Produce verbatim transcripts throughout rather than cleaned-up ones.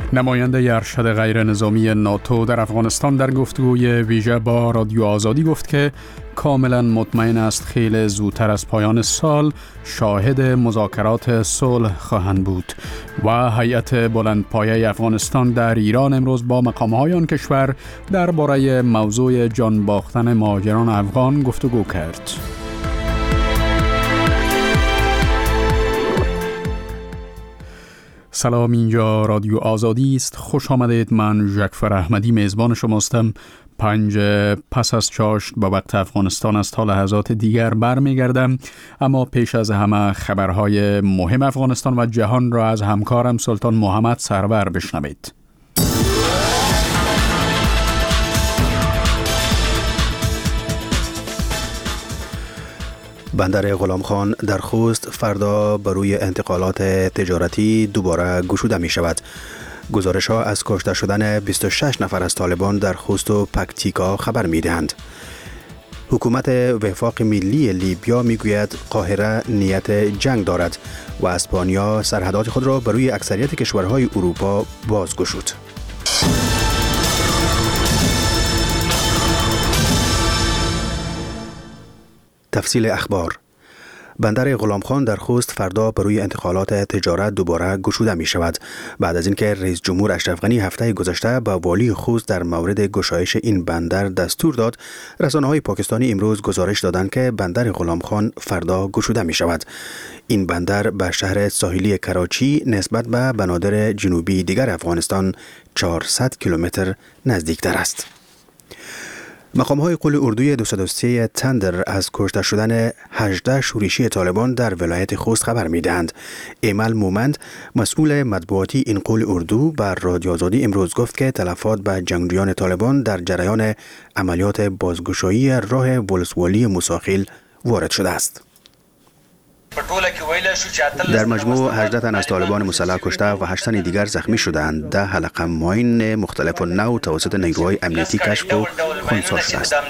نماینده ارشد غیر نظامی ناتو در افغانستان در گفتگوی ویژه با رادیو آزادی گفت که کاملا مطمئن است خیلی زودتر از پایان سال شاهد مذاکرات صلح خواهند بود و هیئت بلندپایه افغانستان در ایران امروز با مقام‌های آن کشور درباره موضوع جان باختن مهاجران افغان گفتگو کرد. سلام، اینجا رادیو آزادی است. خوش آمدید. من ژکفر احمدی میزبان شماستم. پنج پس از چاشت با وقت افغانستان است تا لحظات دیگر برمیگردم، اما پیش از همه خبرهای مهم افغانستان و جهان را از همکارم سلطان محمد سرور بشنوید. بندر غلام خان در خوست فردا بروی انتقالات تجارتی دوباره گشوده می شود. گزارش ها از کشته شدن بیست و شش نفر از طالبان در خوست و پکتیکا خبر می دهند. حکومت وفاق ملی لیبیا می گوید قاهره نیت جنگ دارد و اسپانیا سرحدات خود را بروی اکثریت کشورهای اروپا باز گشود. تفصیل اخبار. بندر غلام خان در خوست فردا بروی انتقالات تجارت دوباره گشوده می شود بعد از اینکه رئیس جمهور اشرف غنی هفته گذشته با والی خوست در مورد گشایش این بندر دستور داد. رسانه‌های پاکستانی امروز گزارش دادند که بندر غلام خان فردا گشوده می شود. این بندر به شهر ساحلی کراچی نسبت به بنادر جنوبی دیگر افغانستان چهارصد کیلومتر نزدیکتر است. مقام‌های قل اردوی دویست و سه تندر از کشته شدن هجده شورشی طالبان در ولایت خوست خبر می‌دهند. ایمل مومند مسئول مطبوعاتی این قل اردو بر رادیو آزادی امروز گفت که تلفات به جنگجویان طالبان در جریان عملیات بازگشایی راه ولسوالی موسی وارد شده است. در مجموع هجده تن از طالبان مسلح کشته و هشت تن دیگر زخمی شدند. ده حلقه ماین مختلف النوع توسط نیروهای امنیتی کشف و خنثی شده است.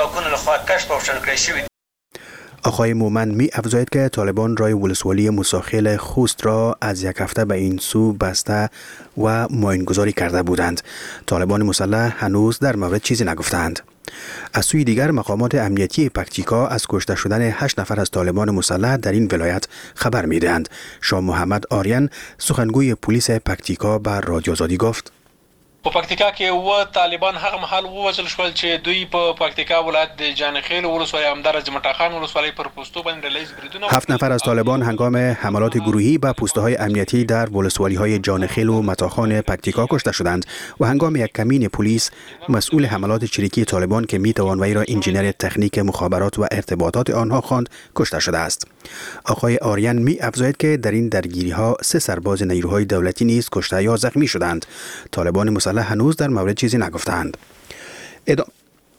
آقای مومن می افزاید که طالبان راه ولسوالی موسی خوست را از یک هفته به این سو بسته و ماینگذاری کرده بودند. طالبان مسلح هنوز در مورد چیزی نگفتند. از سوی دیگر مقامات امنیتی پکتیکا از کشته شدن هشت نفر از طالبان مسلح در این ولایت خبر می‌دهند. شاه محمد آریان سخنگوی پلیس پکتیکا بر رادیو آزادی گفت: په پکتیکا کې و طالبان هغه محل ووژل شول چې دوی په پکتیکا ولایت د جانخیل ولسوالۍ همدار جمعه خان ولسوالۍ پر پوستو باندې ریلیز بریدونه. هفت نفر از طالبان هنگام حملات گروهی به پوسته‌های امنیتی در ولسوالی‌های جانخیل و متاخان پکتیکا کشته شدند و هنگام یک کمین پلیس مسئول حملات چریکی طالبان که میتوان وی را انجینر تکنیک مخابرات و ارتباطات آنها خواند کشته شده است. آقای آریان می افزاید که در این درگیری‌ها سه سرباز نیروهای دولتی نیز کشته یا زخمی شدند. طالبان مسلح هنوز در مورد چیزی نگفتند. ادام...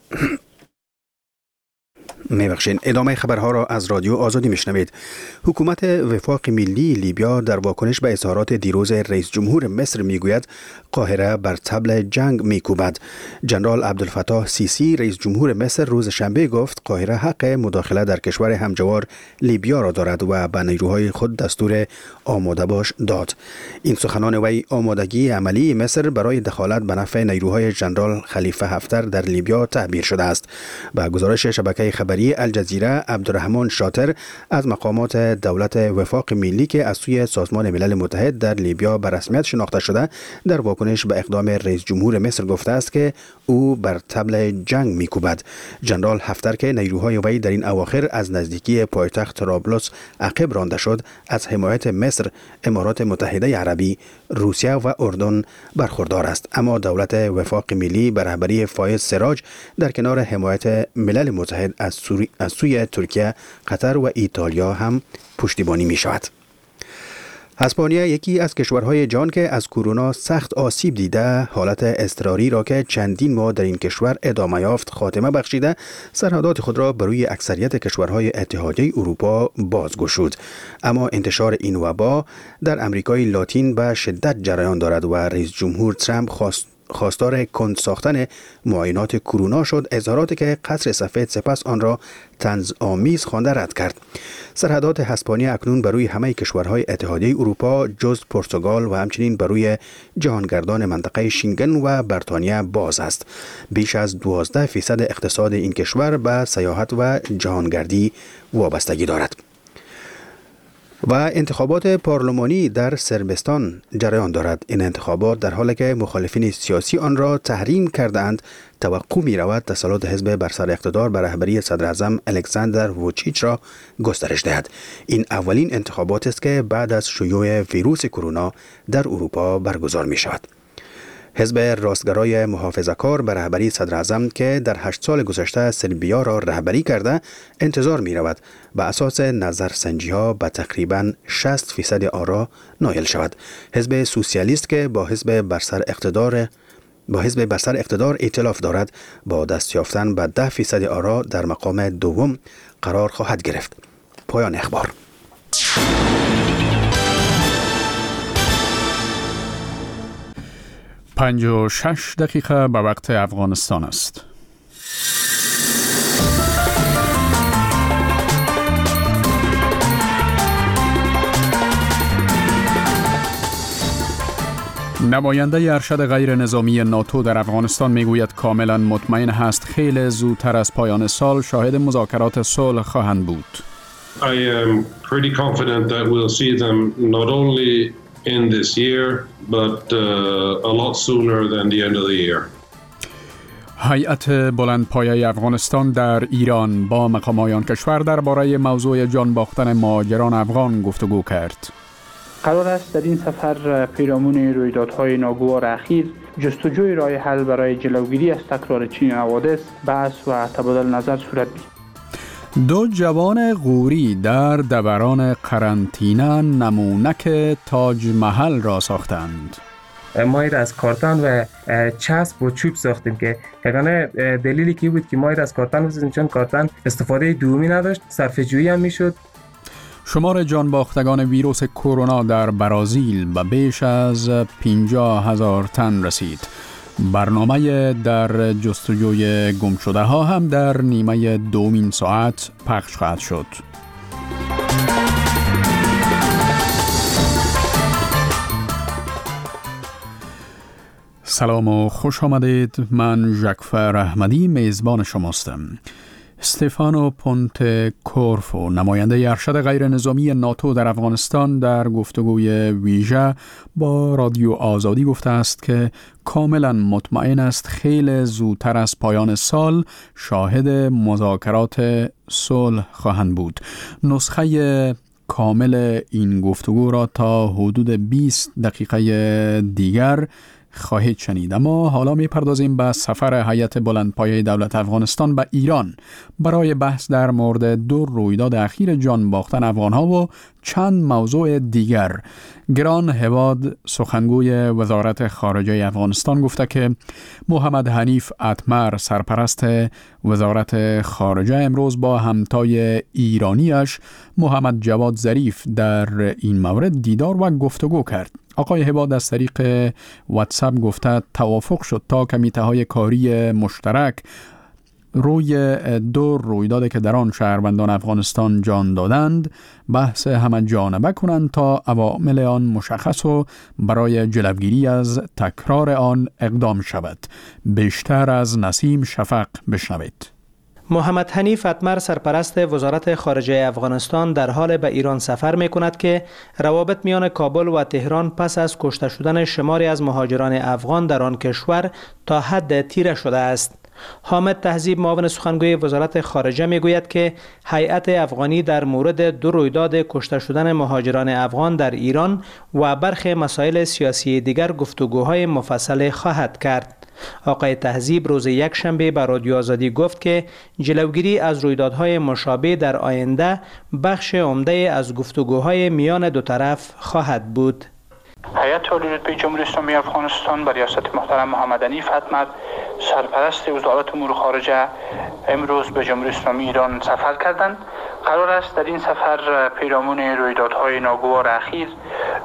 میبخشین ادامه خبرها را از رادیو آزادی میشنوید. حکومت وفاق ملی لیبیا در واکنش به اظهارات دیروز رئیس جمهور مصر میگوید قاهره بر طبل جنگ میکوبد. جنرال عبدالفتاح سیسی رئیس جمهور مصر روز شنبه گفت قاهره حق مداخله در کشور همجوار لیبیا را دارد و به نیروهای خود دستور آماده باش داد. این سخنان وی آمادگی عملی مصر برای دخالت به نفع نیروهای جنرال خلیفه حفتر در لیبیا تعبیر شده است. با گزارش شبکه خبری الجزیره، عبدالرحمن شاطر از مقامات دولت وفاق ملی که از سوی سازمان ملل متحد در لیبیا به رسمیت شناخته شده در واکنش به اقدام رئیس جمهور مصر گفته است که او بر طبل جنگ میکوبد. جنرال حفتر که نیروهای وی در این اواخر از نزدیکی پایتخت طرابلس عقب رانده شد از حمایت مصر، امارات متحده عربی، روسیه و اردن برخوردار است، اما دولت وفاق ملی به رهبری فایز سراج در کنار حمایت ملل متحد از از سوی ترکیه، قطر و ایتالیا هم پشتیبانی می شود. اسپانیا یکی از کشورهای جهان که از کرونا سخت آسیب دیده حالت اضطراری را که چندین ماه در این کشور ادامه یافت خاتمه بخشیده سرحدات خود را بروی اکثریت کشورهای اتحادیه اروپا بازگشود. اما انتشار این وبا در امریکای لاتین به شدت جریان دارد و رئیس جمهور ترامپ خواست خواستار کند ساختن معاینات کرونا شد، اظهاراتی که قصر سفید سپس آن را طنزآمیز خوانده رد کرد. سرحدات هسپانیا اکنون بر روی همه کشورهای اتحادیه اروپا جز پرتغال و همچنین بر روی جهانگردان منطقه شنگن و بریتانیا باز است. بیش از دوازده فیصد اقتصاد این کشور به سیاحت و جهانگردی وابستگی دارد. و انتخابات پارلمانی در صربستان جریان دارد. این انتخابات در حالی که مخالفین سیاسی آن را تحریم کردند، توقع می رود تسلط حزب بر سر اقتدار بر رهبری صدر اعظم الکساندر ووچیچ را گسترش دهد. این اولین انتخابات است که بعد از شیوع ویروس کرونا در اروپا برگزار می شود. حزب راستگرای محافظه‌کار به رهبری صدر اعظم که در هشت سال گذشته سربیا را رهبری کرده انتظار می رود به اساس نظرسنجی ها به تقریباً شصت فیصد آرا نایل شود. حزب سوسیالیست که با حزب بر سر اقتدار با حزب بر سر اقتدار ائتلاف دارد با دست یافتن به ده فیصد آرا در مقام دوم قرار خواهد گرفت. پایان اخبار. پنج و شش دقیقه به وقت افغانستان است. نماینده ارشد غیر نظامی ناتو در افغانستان میگوید کاملا مطمئن است خیلی زودتر از پایان سال شاهد مذاکرات صلح خواهند بود. I am pretty confident that we'll see them not only in this year but uh, a lot sooner than the end of the year. هیئت بلندپایه افغانستان در ایران با مقام‌های کشور درباره موضوع جان باختن مهاجران افغان گفتگو کرد. قرار است در این سفر پیرامون رویدادهای ناگوار اخیر جستجوی راه حل برای جلوگیری از تکرار چنین حوادث بحث و تبادل نظر صورت بگیرد. دو جوان غوری در دوران قرنطینه نمونک تاج محل را ساختند. ما ایر از کارتان و چسب و چوب ساختیم که یگانه دلیلی که بود که ما ایر از کارتان بسازیم چون کارتان استفاده دومی نداشت، صرفه‌جویی هم میشد. شمار جان باختگان ویروس کرونا در برزیل به بیش از پنجاه هزار تن رسید. برنامه در جستجوی گم شده ها هم در نیمه دومین ساعت پخش خواهد شد. سلام و خوش آمدید. من ژکفر احمدی میزبان شماستم. استفانو پونت کورفو نماینده ارشد غیر نظامی ناتو در افغانستان در گفتگوی ویژه با رادیو آزادی گفته است که کاملا مطمئن است خیلی زودتر از پایان سال شاهد مذاکرات صلح خواهند بود. نسخه کامل این گفتگو را تا حدود بیست دقیقه دیگر خواهید شنید. اما حالا می پردازیم به سفر هیئت بلندپایه دولت افغانستان به ایران برای بحث در مورد دو رویداد اخیر جان باختن افغان‌ها و چند موضوع دیگر. گران هواد سخنگوی وزارت خارجه افغانستان گفته که محمد حنیف اتمر سرپرست وزارت خارجه امروز با همتای ایرانیش محمد جواد ظریف در این مورد دیدار و گفتگو کرد. آقای هواد از طریق واتساپ گفته توافق شد تا کمیته‌های کاری مشترک روی دو رویداد که در آن شهروندان افغانستان جان دادند بحث همه جانبه کنند تا عوامل آن مشخص و برای جلوگیری از تکرار آن اقدام شود. بیشتر از نسیم شفق بشنوید. محمد حنیف اتمر سرپرست وزارت خارجه افغانستان در حال به ایران سفر می کند که روابط میان کابل و تهران پس از کشته شدن شماری از مهاجران افغان در آن کشور تا حد تیره شده است. حامد تهذیب معاون سخنگوی وزارت خارجه می گوید که هیئت افغانی در مورد دو رویداد کشته شدن مهاجران افغان در ایران و برخی مسائل سیاسی دیگر گفتگوهای مفصل خواهد کرد. آقای تهذیب روز یک شنبه به رادیو آزادی گفت که جلوگیری از رویدادهای مشابه در آینده بخش عمده از گفتگوهای میان دو طرف خواهد بود. هیئت عالی رتبه جمهوری اسلامی افغانستان به ریاست محترم محمد حنیف اتمر سرپرست وزارت امور خارجه امروز به جمهوری اسلامی ایران سفر کردند. قرار است در این سفر پیرامون رویدادهای ناگوار اخیر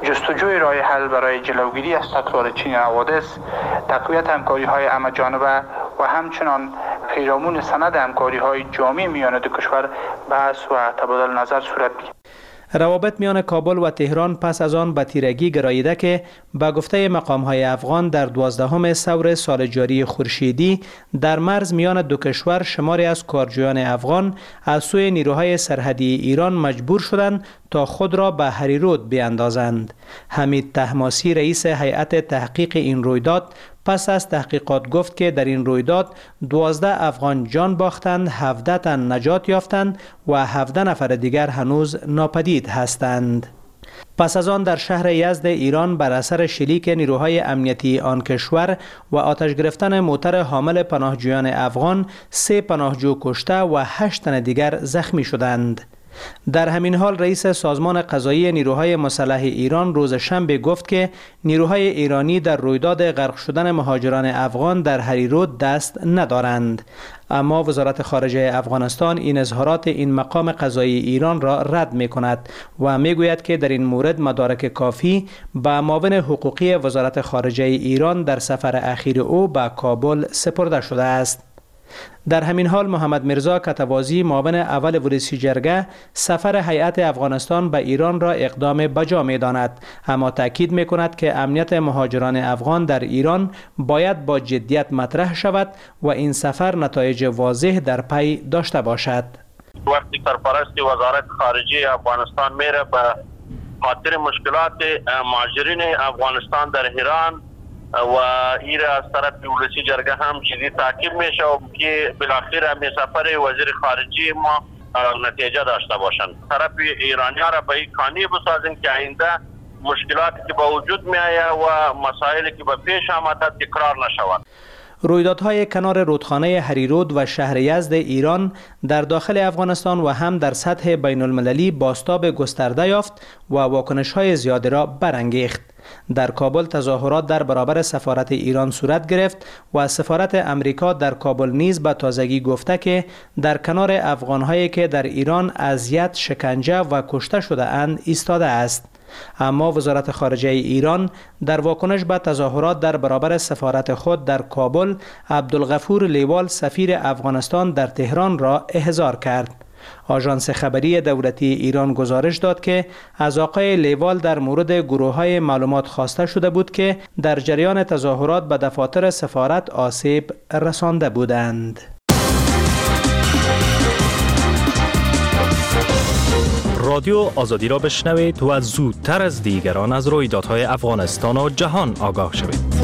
جستجوی راه حل برای جلوگیری از تکرار چنین حوادث، تقویت همکاری‌های همه‌جانبه و همچنان پیرامون سند همکاری‌های جامع میان دو کشور بحث و تبادل نظر صورت می‌گیرد. روابط میان کابل و تهران پس از آن به تیرگی گراییده که به گفته مقام‌های افغان در دوازدهم سور سال جاری خورشیدی در مرز میان دو کشور شماری از کارجویان افغان از سوی نیروهای سرحدی ایران مجبور شدند تا خود را به هریرود بیاندازند. حمید طهماسی رئیس هیئت تحقیق این رویداد پس از تحقیقات گفت که در این رویداد دوازده افغان جان باختند، هفده تن نجات یافتند و هفده نفر دیگر هنوز ناپدید هستند. پس از آن در شهر یزد ایران بر اثر شلیک نیروهای امنیتی آن کشور و آتش گرفتن موتر حامل پناهجویان افغان، سه پناهجو کشته و هشت تن دیگر زخمی شدند. در همین حال رئیس سازمان قضایی نیروهای مسلح ایران روز شنبه گفت که نیروهای ایرانی در رویداد غرق شدن مهاجران افغان در هریرود دست ندارند. اما وزارت خارجه افغانستان این اظهارات این مقام قضایی ایران را رد می کند و می گوید که در این مورد مدارک کافی به معاون حقوقی وزارت خارجه ایران در سفر اخیر او به کابل سپرده شده است. در همین حال محمد مرزا کتوازی معاون اول ولسی جرگه سفر هیئت افغانستان به ایران را اقدام بجا می داند، اما تاکید می کند که امنیت مهاجران افغان در ایران باید با جدیت مطرح شود و این سفر نتایج واضح در پی داشته باشد. وقتی سرپرست وزارت خارجه افغانستان میره به خاطر مشکلات مهاجرین افغانستان در ایران و این از طرف ولسی جرگه هم چیزی تعقیب میشه و که بالاخره همین سفر وزیر خارجه ما نتیجه داشته باشند. طرف ایرانی ها را به این قانع بسازیم که آینده مشکلاتی که به وجود می آید و مسائلی که به پیش آمده تکرار نشود. رویدادهای کنار رودخانه هریرود و شهر یزد ایران در داخل افغانستان و هم در سطح بین المللی بازتاب گسترده یافت و واکنش‌های زیادی را برانگیخت. در کابل تظاهرات در برابر سفارت ایران صورت گرفت و سفارت امریکا در کابل نیز به تازگی گفته که در کنار افغان‌هایی که در ایران اذیت، شکنجه و کشته شده اند ایستاده است. اما وزارت خارجه ایران در واکنش به تظاهرات در برابر سفارت خود در کابل، عبدالغفور لیوال سفیر افغانستان در تهران را احضار کرد. آژانس خبری دولتی ایران گزارش داد که از آقای لیوال در مورد گروه‌های معلومات خواسته شده بود که در جریان تظاهرات به دفاتر سفارت آسیب رسانده بودند. رادیو آزادی را بشنوید و زودتر از دیگران از رویدادهای افغانستان و جهان آگاه شوید.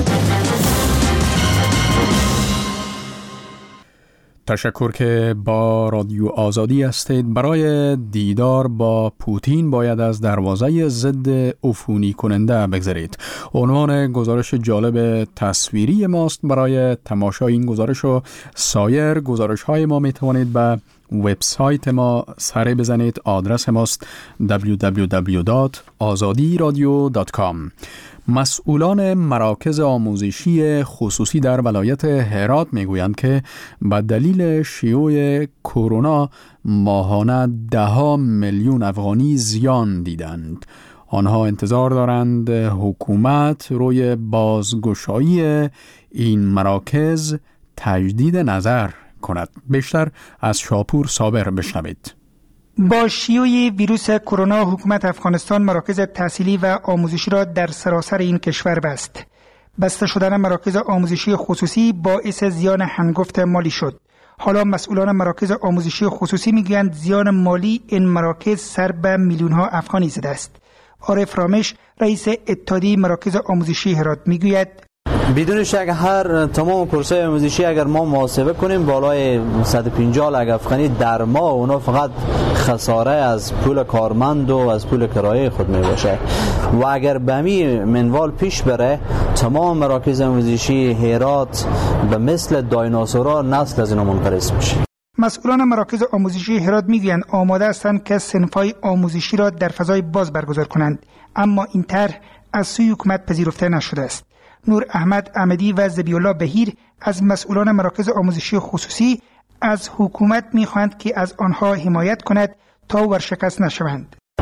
تشکر که با رادیو آزادی هستید. برای دیدار با پوتین باید از دروازه ضد عفونی کننده بگذرید. عنوان گزارش جالب تصویری ماست. برای تماشای این گزارش و سایر گزارش های ما می توانید به وبسایت ما سر بزنید. آدرس ماست دبلیو دبلیو دبلیو دات آزادی رادیو دات کام. مسئولان مراکز آموزشی خصوصی در ولایت هرات میگویند که به دلیل شیوع کرونا ماهانه ده ها میلیون افغانی زیان دیدند. آنها انتظار دارند حکومت روی بازگشایی این مراکز تجدید نظر کند. بیشتر از شاپور صابر بشنوید. با شیوع ویروس کرونا حکومت افغانستان مراکز تحصیلی و آموزشی را در سراسر این کشور بست. بسته شدن مراکز آموزشی خصوصی باعث زیان هنگفت مالی شد. حالا مسئولان مراکز آموزشی خصوصی میگویند زیان مالی این مراکز سر به میلیون ها افغانی زده است. عارف رامش رئیس اتحادیه مراکز آموزشی هرات میگوید بدون شک هر تمام کورس‌های آموزشی اگر ما محاسبه کنیم بالای صد و پنجاه لاک افغانی در ماه، اونا فقط خساره از پول کارمند و از پول کرایه خود می باشه و اگر به همین منوال پیش بره تمام مراکز آموزشی هرات به مثل دایناسورا نسل از اینا منقرض میشه. مسئولان مراکز آموزشی هرات میگویند آماده هستند که صنف‌های آموزشی را در فضای باز برگزار کنند، اما این طرح از سوی حکومت پذیرفته نشده است. نور احمد احمدی و ذبیح الله بهیر از مسئولان مراکز آموزشی خصوصی از حکومت می‌خواهند که از آنها حمایت کند تا ورشکست نشوند.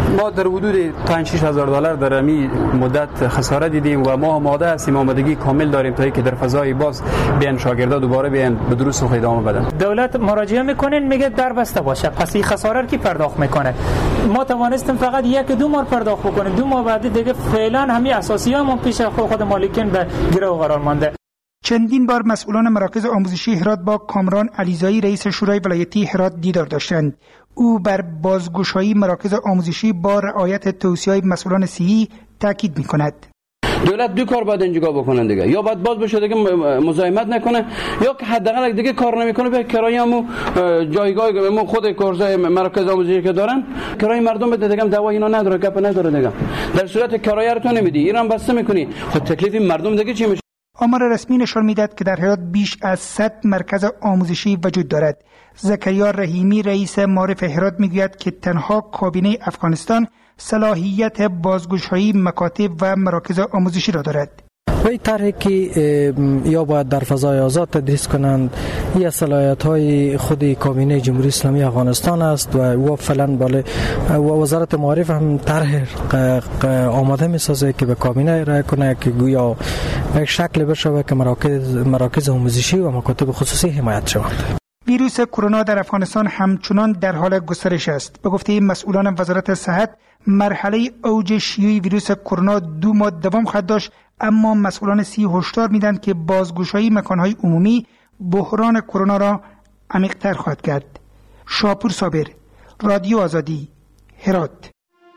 ما در حدود پنج شش هزار دلار در این مدت خسارت دیدیم و ما آماده هستیم، آمادگی کامل داریم تا اینکه در فضای باز بیان شاگردا دوباره بیان به دروس و ادامه بدن. دولت مراجعه میکنین میگه در بسته باشه، پس این خساره کی پرداخت میکنه؟ ما توانستیم فقط یک دو ماه پرداخت بکنیم، دو ماه بعد دیگه فعلا همین اساسیامون پیش خود, خود مالکین به گرو قرار مانده. چندین بار مسئولان مراکز آموزشی هرات با کامران علیزایی رئیس شورای ولایتی هرات دیدار داشتند. او بر بازگشایی مراکز آموزشی با رعایت توصیه‌های مسئولان صحی تاکید می‌کند. دولت دو کار باید اینجا بکنن دیگه، یا باید باز بشه دیگه مزاحمت نکنه، یا که حداقل دیگه کار نمیکنه به کرایه‌مو جایگاه ما خود کارزای مراکز آموزشی که دارن کرایه مردم بده دیگه، دعوا اینا نداره، گپ نداره دیگه. در صورت کرایه رو تو نمیدی ایران بسته میکنی، خود تکلیف مردم دیگه چی میشه؟ آمار رسمی نشان می‌دهد که در هرات بیش از صد مرکز آموزشی وجود دارد. زکریا رحیمی رئیس معارف هرات میگوید که تنها کابینه افغانستان صلاحیت بازگشایی مکاتب و مراکز آموزشی را دارد. و این طرحی که یا باید در فضای آزاد تدریس کنند یا صلاحیت های خود کابینه جمهوری اسلامی افغانستان است و و فعلا بالا وزارت معارف هم طرح آماده می سازه که به کابینه ارائه کنه که گویا به شکل بشه که مراکز مراکز آموزشی و مکاتب خصوصی حمایت شوند. ویروس کرونا در افغانستان همچنان در حال گسترش است. به گفته مسئولان وزارت صحت، مرحله اوج شیوع ویروس کرونا دو ماه دوام خواهد داشت، اما مسئولان صحی هشدار میدن که بازگشایی مکانهای عمومی بحران کرونا را عمیق‌تر خواهد کرد. شاپور صابر، رادیو آزادی، هرات.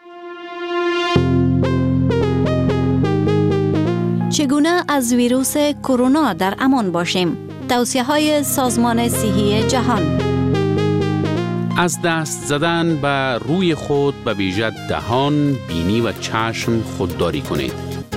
چگونه از ویروس کرونا در امان باشیم؟ توصیه‌های سازمان صحی جهان. از دست زدن به روی خود به ویژه دهان، بینی و چشم خودداری کنید.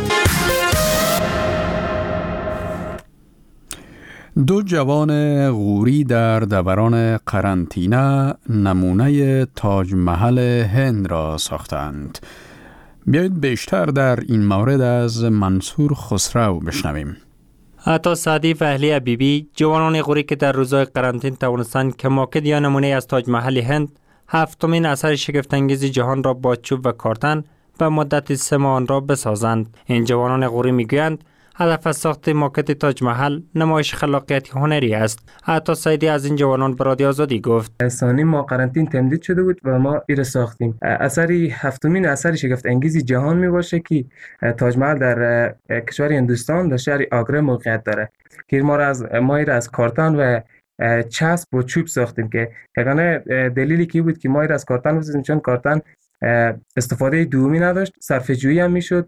دو جوان غوری در دوران قرنطینه نمونه تاج محل هند را ساختند. بیایید بیشتر در این مورد از منصور خسرو بشنویم. عطا سعدی و اهلی بیبی، جوانان غوری که در روزهای قرنطینه توانستند که ماکد یا نمونه از تاج محل هند، هفتمین اثر شگفت‌انگیز جهان را با چوب و کارتن به مدت سه ماه آن را بسازند. این جوانان غوری میگویند هدف از ساخت ماکت تاج محل نمایش خلاقیت هنری است. عطا سعدی از این جوانان به رادیو آزادی گفت: ثانی ما قرنطینه تمدید شده بود و ما این ساختیم. اثری هفتمین اثر شگفت انگیز جهان می باشه که تاج محل در کشور هندوستان در شهر آگره موقعیت داره که ما را از ما را از کارتن و چسب و چوب ساختیم که یگانه دلیلی کی بود که ما را از کارتن بسازیم چون کارتن استفاده دومی نداشت، صرفه جویی هم میشد،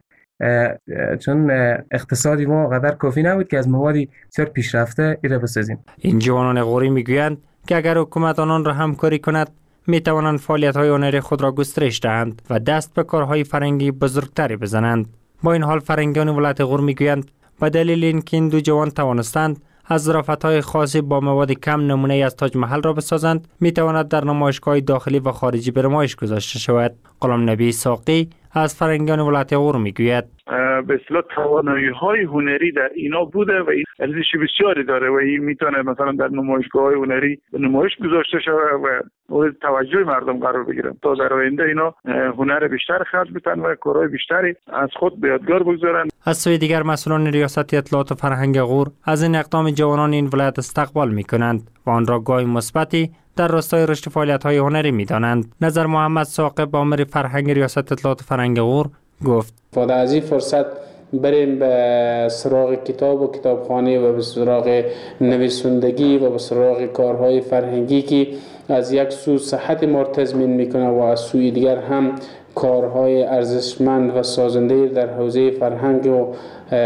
چون اقتصادی ما قدر کافی نبود که از موادی بسیار پیشرفته ایره بسازیم. این جوانان غوری میگویند که اگر حکومت آنان را همکاری کند می توانند فعالیت‌های هنری خود را گسترش دهند و دست به کارهای فرهنگی بزرگتری بزنند. با این حال فرهنگیان ولایت غور میگویند به دلیل اینکه این دو جوان توانستند از ظرافت‌های خاصی با مواد کم نمونه از تاج محل را بسازند، می تواند در نمایشگاه داخلی و خارجی به نمایش گذاشته شود. غلام نبی ساقی از فرهنگیان ولایت غور میگوید: به اصطلاح توانایی‌های هنری در اینا بوده و این ارزش بسیاری داره و این میتونه مثلا در نمایشگاه‌های هنری به نمایش گذاشته شود و مورد توجه مردم قرار بگیرن تا در آینده اینا هنر بیشتر خرج بتن و کارهای بیشتری از خود به یادگار بگذارن. از سوی دیگر مسئولان ریاست اطلاعات و فرهنگ غور از این اقدام جوانان این ولایت استقبال میکنند و آن را گام مثبتی در راستای رشد فعالیت‌های هنری می‌دانند. نظر محمد ثاقب، آمر فرهنگ ریاست اطلاعات و فرهنگ غور، گفت: بعد از این فرصت بریم به سراغ کتاب و کتابخانه و به سراغ نویسندگی و به سراغ کارهای فرهنگی که از یک سو صحت ما تضمین میکنه و از سوی دیگر هم کارهای ارزشمند و سازنده در حوزه فرهنگ و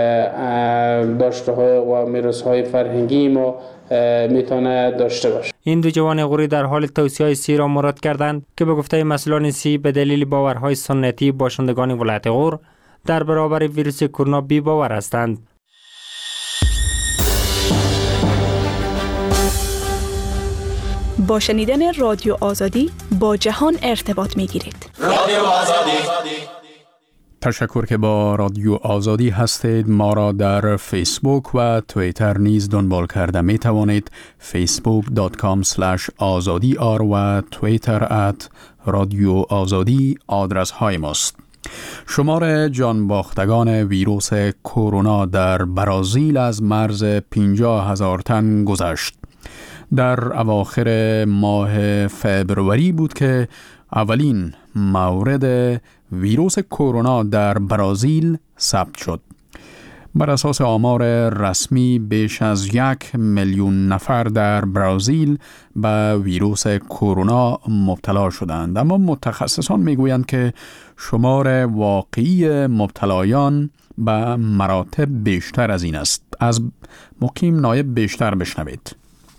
داشته‌های و میراث‌های فرهنگی ما میتونه داشته باشه. این دو جوان غوری در حال توصیه‌های سی را مراد کردند که به گفته مسئولان سی به دلیل باورهای سنتی باشندگان ولایت غور در برابر ویروس کرونا بی باور هستند. با شنیدن رادیو آزادی با جهان ارتباط میگیرید. رادیو آزادی. تشکر که با رادیو آزادی هستید. ما را در فیسبوک و توییتر نیز دنبال کرده می توانید. فیسبوک دات کام اسلش آزادی آر و توییتر ات رادیو آزادی آدرس های ماست. شمار جانباختگان ویروس کرونا در برزیل از مرز پنجاه هزار تن گذشت. در اواخر ماه فبروری بود که اولین مورد ویروس کرونا در برزیل ثبت شد. بر اساس آمار رسمی بیش از یک میلیون نفر در برزیل به ویروس کرونا مبتلا شدند، اما متخصصان میگویند که شمار واقعی مبتلایان به مراتب بیشتر از این است. از مقیم نایب بیشتر بشنوید.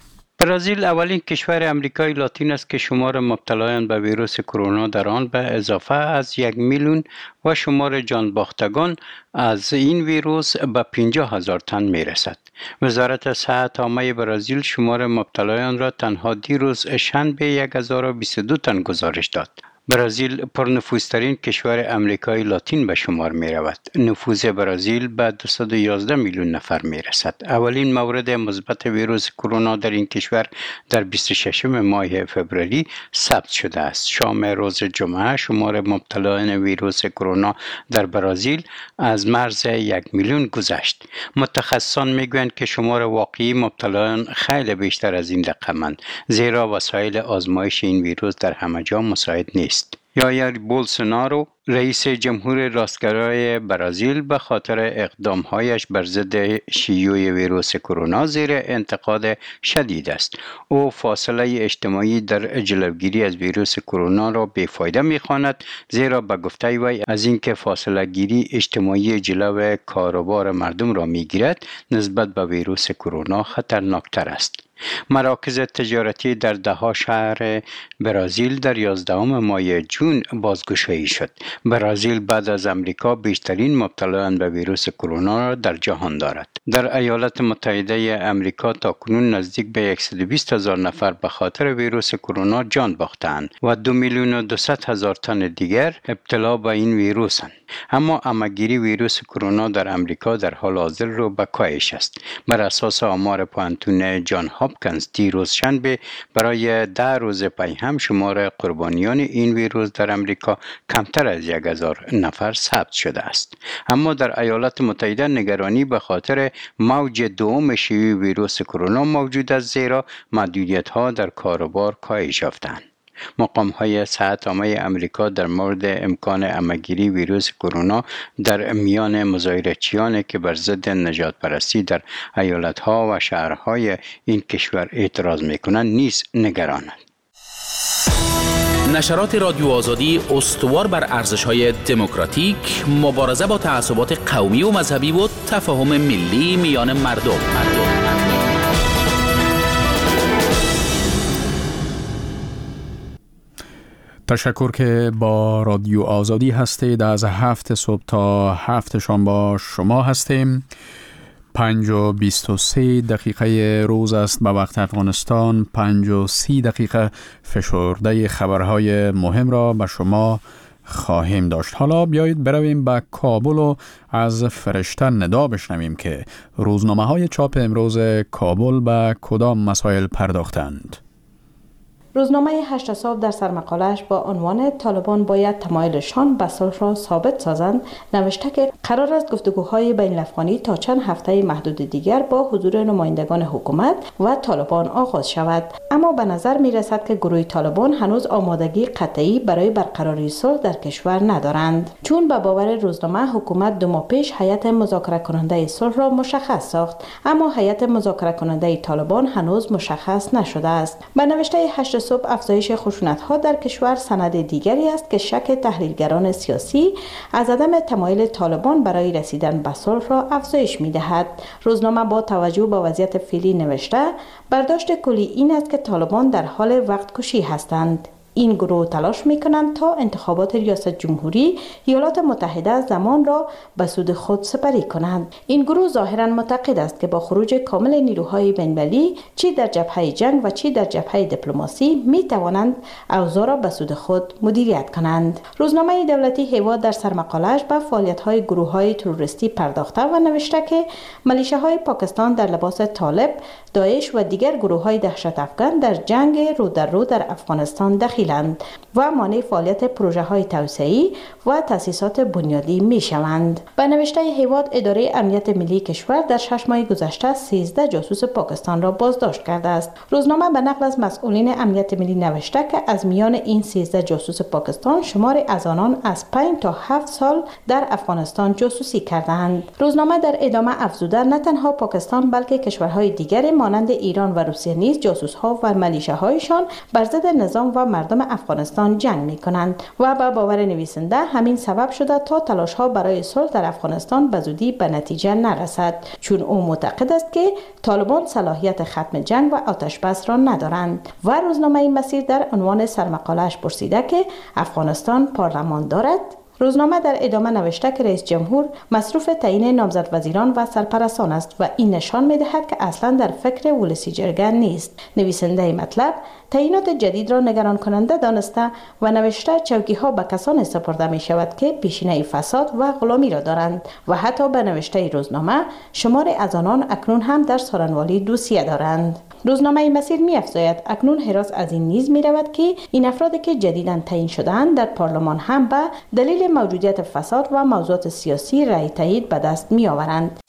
برزیل اولین کشور امریکای لاتین است که شمار مبتلایان به ویروس کرونا در آن به اضافه از یک میلیون و شمار جانباختگان از این ویروس به پنجاه هزار تن می رسد. وزارت صحت عامه برزیل شمار مبتلایان را تنها دیروز شنبه یک هزار و بیست و دو تن گزارش داد. برزیل پرنفوذترین کشور امریکای لاتین به شمار می رود. نفوذ برزیل به دویست و یازده میلیون نفر می رسد. اولین مورد مثبت ویروس کرونا در این کشور در بیست و ششم ماه فوریه ثبت شده است. شام روز جمعه شمار مبتلایان ویروس کرونا در برزیل از مرز یک میلیون گذشت. متخصصان می گویند که شمار واقعی مبتلایان خیلی بیشتر از این رقمند، زیرا وسایل آزمایش این ویروس در همه جا مساعد نیست. یایر بولسونارو رئیس جمهور راستگرای برزیل به خاطر اقدامهایش بر ضد شیوع ویروس کرونا زیر انتقاد شدید است. او فاصله اجتماعی در جلوگیری از ویروس کرونا را بیفایده می‌خواند، زیرا به گفته وی از اینکه فاصله گیری اجتماعی جلو کاروبار مردم را می‌گیرد نسبت به ویروس کرونا خطرناکتر است. مراکز تجارتی در ده ها شهر برزیل در یازدهم ماه جون بازگشایی شد. برزیل بعد از امریکا بیشترین مبتلایان به ویروس کرونا را در جهان دارد. در ایالات متحده امریکا تاکنون نزدیک به صد و بیست هزار نفر به خاطر ویروس کرونا جان باختند و دو میلیون و دویست هزار تن دیگر ابتلا به این ویروسند. اما همه‌گیری ویروس کرونا در امریکا در حال حاضر رو به کاهش است. بر اساس آمار پانتون جان هاپکینز دیروز شنبه برای ده روز پی هم شمار قربانیان این ویروس در امریکا کمتر از یک هزار نفر ثبت شده است. اما در ایالات متحده نگرانی به خاطر موج دوم شیوع ویروس کرونا موجود است، زیرا محدودیت‌ها در کاروبار کاهش یافتند. مقام‌های صحت عامه امریکا در مورد امکان همه‌گیری ویروس کرونا در میان مظاهره‌چیانی که بر ضد نژاد پرستی در ایالت‌ها و شهرهای این کشور اعتراض می‌کنند نیز نگرانند. نشرات رادیو آزادی استوار بر ارزش‌های دموکراتیک، مبارزه با تعصبات قومی و مذهبی و تفاهم ملی میان مردم. مردم. تشکر که با رادیو آزادی هستید. از هفت صبح تا هفت شام با شما هستیم. پنج و بیست و سه دقیقه روز است به وقت افغانستان. پنج و سی دقیقه فشرده خبرهای مهم را به شما خواهیم داشت. حالا بیایید برویم به کابل و از فرشته ندا بشنویم که روزنامه های چاپ امروز کابل به کدام مسائل پرداختند. روزنامه هشت صبح در سرمقاله‌اش با عنوان طالبان باید تمایلشان به صلح را ثابت سازند نوشته که قرار است گفتگوهای بین الافغانی تا چند هفته محدود دیگر با حضور نمایندگان حکومت و طالبان آغاز شود، اما به نظر می رسد که گروه طالبان هنوز آمادگی قطعی برای برقراری صلح در کشور ندارند، چون به باور روزنامه حکومت دو ماه پیش هیئت مذاکره کننده صلح را مشخص ساخت، اما هیئت مذاکره کننده طالبان هنوز مشخص نشده است. به نوشته هشت صبح افزایش خشونت‌ها در کشور سند دیگری است که شک تحلیلگران سیاسی از عدم تمایل طالبان برای رسیدن به صلح را افزایش می‌دهد. روزنامه با توجه به وضعیت فعلی نوشته برداشت کلی این است که طالبان در حال وقت کشی هستند. این گروه تلاش می‌کنند تا انتخابات ریاست جمهوری ایالات متحده زمان را به سود خود سپری کنند. این گروه ظاهراً معتقد است که با خروج کامل نیروهای بین‌المللی چی در جبهه جنگ و چی در جبهه دیپلماسی می‌توانند اوضاع را به سود خود مدیریت کنند. روزنامه دولتی هیوا در سرمقاله‌اش به فعالیت‌های گروه‌های تروریستی پرداخته و نوشته که ملیشه‌های پاکستان در لباس طالب، داعش و دیگر گروه‌های دهشت افکن در جنگ رو در رو در افغانستان دخیل تشکیلند و مانع فعالیت پروژه های توسعه‌ای و تأسیسات بنیادی می شوند. به نوشته هیواد، اداره امنیت ملی کشور در شش ماه گذشته سیزده جاسوس پاکستان را بازداشت کرده است. روزنامه به نقل از مسئولین امنیت ملی نوشته که از میان این سیزده جاسوس پاکستان شمار از آنان از پنج تا هفت سال در افغانستان جاسوسی کردند. روزنامه در ادامه افزوده نه تنها پاکستان بلکه کشورهای دیگری مانند ایران و روسیه نیز جاسوس‌ها و ملیشه‌هایشان بر ضد نظام و مردم افغانستان جنگ می‌کنند و با باور نویسنده همین سبب شده تا تلاش‌ها برای صلح در افغانستان به زودی به نتیجه نرسد، چون او معتقد است که طالبان صلاحیت ختم جنگ و آتش بس را ندارند. و روزنامه مسیر در عنوان سرمقاله‌اش پرسیده که افغانستان پارلمان دارد. روزنامه در ادامه نوشته که رئیس جمهور مصروف تعیین نامزد وزیران و سرپرستان است و این نشان می‌دهد که اصلا در فکر ولسی جرگه نیست. نویسنده مطلب تعیینات جدید را نگران کننده دانسته و نوشته چوکی‌ها به کسانی سپرده می شود که پیشینه فساد و غلامی را دارند و حتی به نوشته روزنامه شمار از آنان اکنون هم در سارنوالی دوسیه دارند. روزنامه مسیر می افزاید اکنون حراس از این نیز می رود که این افرادی که جدیداً تعیین شده‌اند در پارلمان هم به دلیل موجودیت فساد و موضوعات سیاسی رأی تایید به دست می آورند.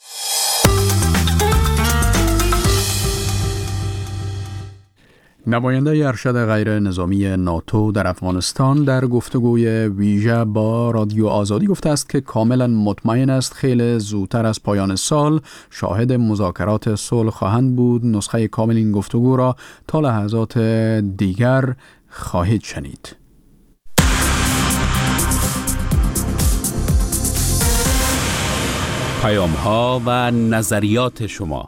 نماینده ارشد غیر نظامی ناتو در افغانستان در گفتگوی ویژه با رادیو آزادی گفته است که کاملا مطمئن است خیلی زودتر از پایان سال شاهد مذاکرات صلح خواهند بود. نسخه کامل این گفتگو را تا لحظات دیگر خواهید شنید. پیام ها و نظریات شما.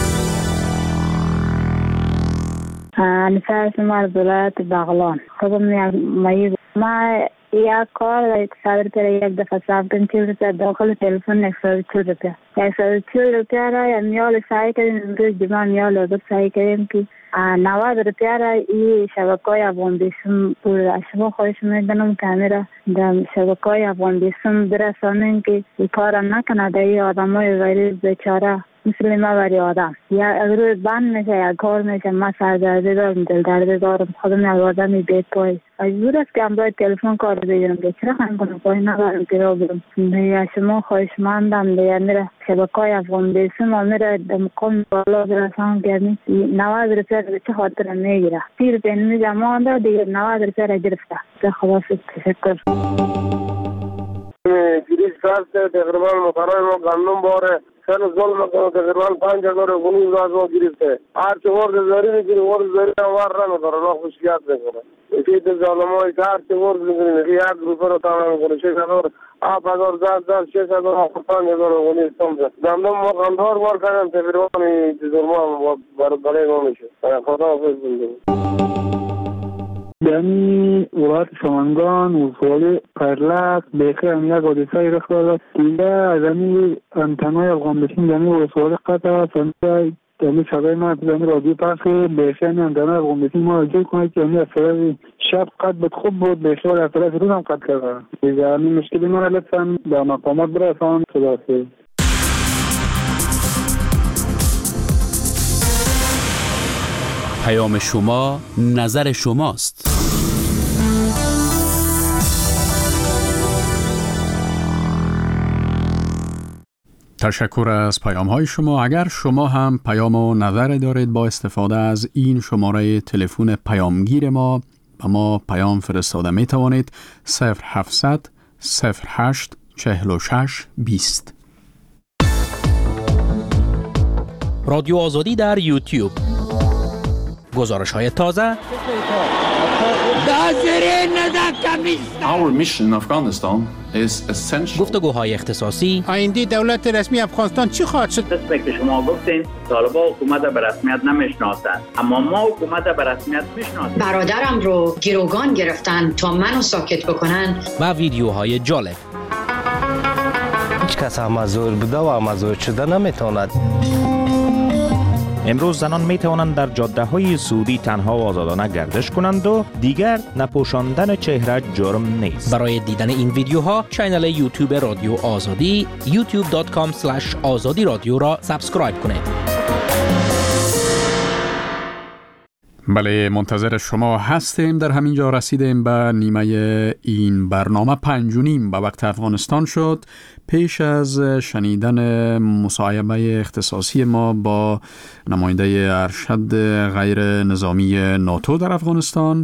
نفر شما دولت بغلان خودم میگم ما یک کار یک صدر پر یک دفعه صاحب کن چیز روپیه داخل تلفن یک صد چل روپیه یک صد چل روپیه را میال سعی کردیم امروز جمعه میال ازد سعی کردیم که نود روپیه را این شبکه های افغان بیسم پول شما خواهش میدنم که همیره در شبکه های افغان بیسم برسانیم که این کار نکنه در این آدم های غیر بیچاره مثل ما بری آدم یا اگر بند میشه یا کار میشه ما سردرده دارم دل درده دارم خودم یک آدمی بیت پای مجبور است که امروز تلفن کار بگیرم که چرا خواهیم کنم پای ندارم که را برم یا شما خواهش مندم دیگه میره شبکه های افغان بیسم میره در مقام بالا برسان کردیم نود روپیه به چه خاطر میگیره سی روپیه نمیجه مانده دیگه نود روپیه را گرفته خلاص تشکر گریز کاسته تقریبا مقرار ما قانون باره سر ظلم کنه تقریبا پنج هزار گونی از ما گرفته هر چه ورد زاری میگیری ورد زاری وار را نداره نه خوشیات میکنه این که ظالمای هر چه ورد میگیری یک روپه رو تمام کنه شش هزار آب هزار زاد زاد شش هزار پنج هزار گونی استمزه دندم ما قندار وار کردم تقریبا این ظلم ما بر بالای ما میشه خدا حافظ بندیم دمی ولایت سمنگان ولسوالی قرلک بیخی هم یک حادثه ای رخ داده دیگه از امی انتنای افغان بیسیم دمی ولسوالی قطع است دمی صدای ما دمی رادیو پخش بیخی همی انتنای افغان بیسیم ما رجوع کنید که همی از طرف شب قطع بود خوب بود بیخی ولی از طرف روز هم قطع کرده دیگه همی مشکلی ما لطفا به مقامات برسان خداحافظ. پیام شما نظر شماست. تشکر از پیام های شما. اگر شما هم پیام و نظر دارید با استفاده از این شماره تلفن پیامگیر ما با ما پیام فرستاده می توانید صفر هفتصد صفر هشت چهل و شش بیست. رادیو آزادی در یوتیوب، گزارش های تازه، Our mission in Afghanistan is essential. گفتگوهای اختصاصی. آینده دولت رسمی افغانستان چی خواهد شد؟ دست که شما گفتین طالبان حکومت به رسمیت نمیشناسند، اما ما حکومت به رسمیت میشناسیم. برادرم رو گروگان گرفتن تا منو ساکت بکنن و ویدیوهای جالب. هیچ کس هم زور بوده و هم زور شده نمیتواند. امروز زنان می توانند در جاده های سعودی تنها و آزادانه گردش کنند و دیگر نپوشاندن چهره جرم نیست. برای دیدن این ویدیوها کانال یوتیوب رادیو آزادی یوتیوب دات کام اسلش آزادی رادیو را سابسکرایب کنید. بله، منتظر شما هستیم. در همین جا رسیدیم به نیمه این برنامه. پنج و نیم به وقت افغانستان شد. پیش از شنیدن مصاحبه اختصاصی ما با نماینده ارشد غیر نظامی ناتو در افغانستان،